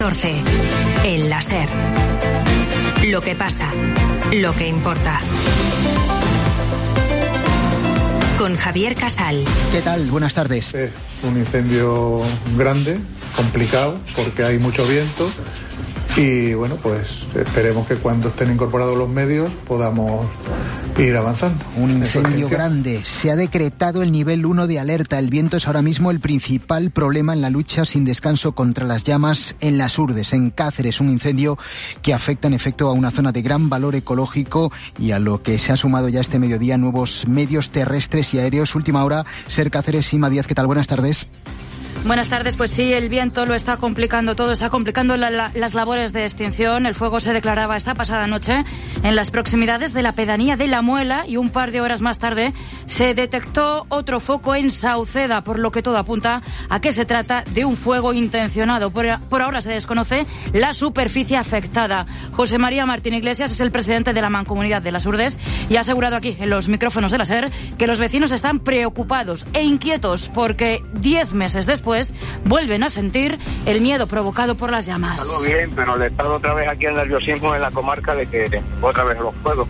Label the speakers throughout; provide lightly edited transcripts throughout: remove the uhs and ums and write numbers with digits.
Speaker 1: 14. En la SER. Lo que pasa, lo que importa. Con Javier Casal.
Speaker 2: ¿Qué tal? Buenas tardes.
Speaker 3: Un incendio grande, complicado, porque hay mucho viento. Y bueno, pues esperemos que cuando estén incorporados los medios podamos ir avanzando.
Speaker 2: Un incendio grande. Se ha decretado el nivel 1 de alerta. El viento es ahora mismo el principal problema en la lucha sin descanso contra las llamas en Las Hurdes, en Cáceres. Un incendio que afecta en efecto a una zona de gran valor ecológico y a lo que se ha sumado ya este mediodía nuevos medios terrestres y aéreos. Última hora, SER Cáceres, Ima Díaz. ¿Qué tal? Buenas tardes.
Speaker 4: Buenas tardes. Pues sí, el viento lo está complicando todo, está complicando las labores de extinción. El fuego se declaraba esta pasada noche en las proximidades de la pedanía de La Muela y un par de horas más tarde se detectó otro foco en Sauceda, por lo que todo apunta a que se trata de un fuego intencionado. Por ahora se desconoce la superficie afectada. José María Martín Iglesias es el presidente de la Mancomunidad de Las Hurdes y ha asegurado aquí, en los micrófonos de la SER, que los vecinos están preocupados e inquietos porque 10 meses después vuelven a sentir el miedo provocado por las llamas.
Speaker 5: Algo bien, pero le he estado otra vez aquí el nerviosismo en la comarca de que otra vez los fuegos.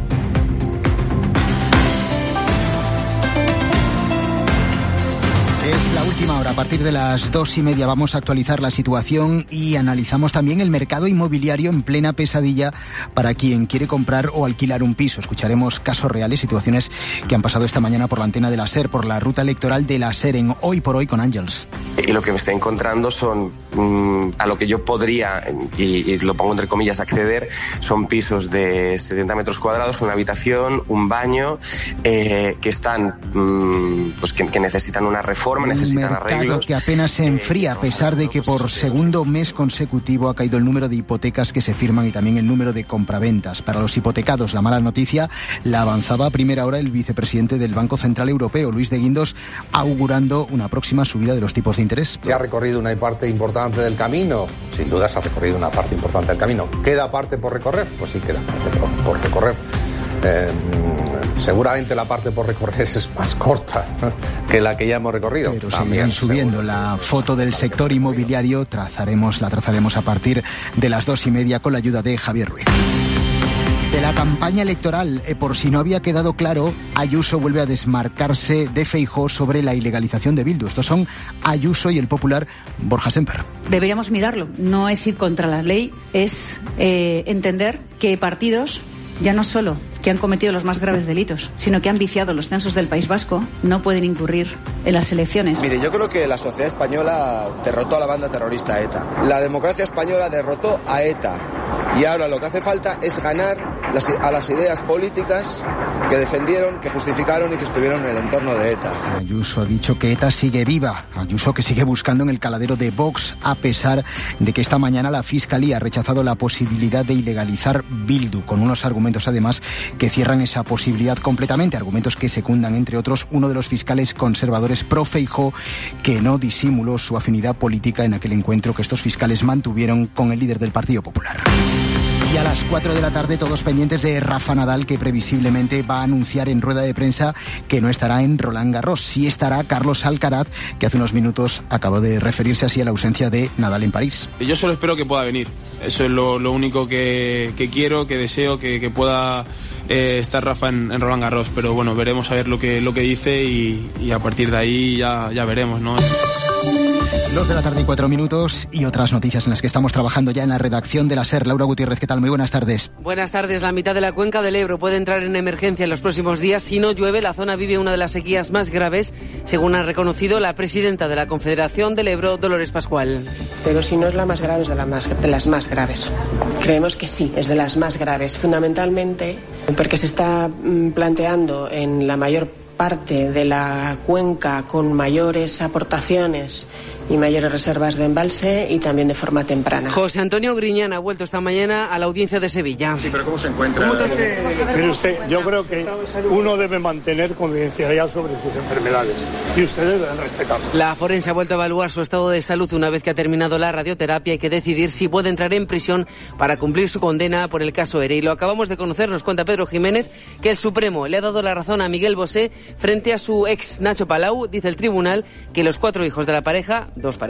Speaker 2: Es la última hora. A partir de las 2:30 vamos a actualizar la situación y analizamos también el mercado inmobiliario en plena pesadilla para quien quiere comprar o alquilar un piso. Escucharemos casos reales, situaciones que han pasado esta mañana por la antena de la SER, por la ruta electoral de la SER en Hoy por Hoy con Ángels.
Speaker 6: Y lo que me estoy encontrando son, a lo que yo podría, y lo pongo entre comillas, acceder, son pisos de 70 metros cuadrados, una habitación, un baño, que están, pues que necesitan una reforma, necesitan arreglos.
Speaker 2: Un mercado que apenas se enfría, a pesar de que por segundo mes consecutivo ha caído el número de hipotecas que se firman y también el número de compraventas. Para los hipotecados, la mala noticia la avanzaba a primera hora el vicepresidente del Banco Central Europeo, Luis de Guindos, augurando una próxima subida de los tipos de interés.
Speaker 7: Se ha recorrido una parte importante del camino, sin duda se ha recorrido una parte importante del camino. ¿Queda parte por recorrer? Pues sí, queda parte por recorrer. Seguramente la parte por recorrer es más corta que la que ya hemos recorrido.
Speaker 2: Pero seguirán subiendo. La foto del sector inmobiliario la trazaremos a partir de las 2:30 con la ayuda de Javier Ruiz. De la campaña electoral, por si no había quedado claro, Ayuso vuelve a desmarcarse de Feijóo sobre la ilegalización de Bildu. Estos son Ayuso y el popular Borja Sémper.
Speaker 8: Deberíamos mirarlo. No es ir contra la ley, es entender que partidos, ya no solo que han cometido los más graves delitos, sino que han viciado los censos del País Vasco, no pueden incurrir en las elecciones.
Speaker 9: Mire, yo creo que la sociedad española derrotó a la banda terrorista ETA. La democracia española derrotó a ETA. Y ahora lo que hace falta es ganar a las ideas políticas que defendieron, que justificaron y que estuvieron en el entorno de ETA.
Speaker 2: Ayuso ha dicho que ETA sigue viva. Ayuso que sigue buscando en el caladero de Vox, a pesar de que esta mañana la Fiscalía ha rechazado la posibilidad de ilegalizar Bildu, con unos argumentos además que cierran esa posibilidad completamente. Argumentos que secundan, entre otros, uno de los fiscales conservadores pro Feijóo, que no disimuló su afinidad política en aquel encuentro que estos fiscales mantuvieron con el líder del Partido Popular. Y a las 4 de la tarde todos pendientes de Rafa Nadal, que previsiblemente va a anunciar en rueda de prensa que no estará en Roland Garros. Sí estará Carlos Alcaraz, que hace unos minutos acabó de referirse así a la ausencia de Nadal en París.
Speaker 10: Yo solo espero que pueda venir. Eso es lo único que quiero, que deseo, que pueda estar Rafa en Roland Garros. Pero bueno, veremos a ver lo que dice y a partir de ahí ya veremos, ¿no?
Speaker 2: 2 de la tarde y 4 minutos y otras noticias en las que estamos trabajando ya en la redacción de la SER. Laura Gutiérrez, ¿qué tal? Muy buenas tardes.
Speaker 11: Buenas tardes. La mitad de la cuenca del Ebro puede entrar en emergencia en los próximos días. Si no llueve, la zona vive una de las sequías más graves, según ha reconocido la presidenta de la Confederación del Ebro, Dolores Pascual.
Speaker 12: Pero si no es la más grave, es de las más graves. Creemos que sí, es de las más graves. Fundamentalmente porque se está planteando en la mayor parte de la cuenca con mayores aportaciones y mayores reservas de embalse y también de forma temprana.
Speaker 11: José Antonio Griñán ha vuelto esta mañana a la audiencia de Sevilla.
Speaker 13: Sí, pero ¿cómo se encuentra?
Speaker 14: Mire usted, yo creo que uno debe mantener confidencialidad sobre sus enfermedades y ustedes deben respetarlo.
Speaker 11: La forense ha vuelto a evaluar su estado de salud una vez que ha terminado la radioterapia y que decidir si puede entrar en prisión para cumplir su condena por el caso ERE. Y lo acabamos de conocer, nos cuenta Pedro Jiménez, que el Supremo le ha dado la razón a Miguel Bosé frente a su ex Nacho Palau. Dice el tribunal que los 4 hijos de la pareja, 2 parejas,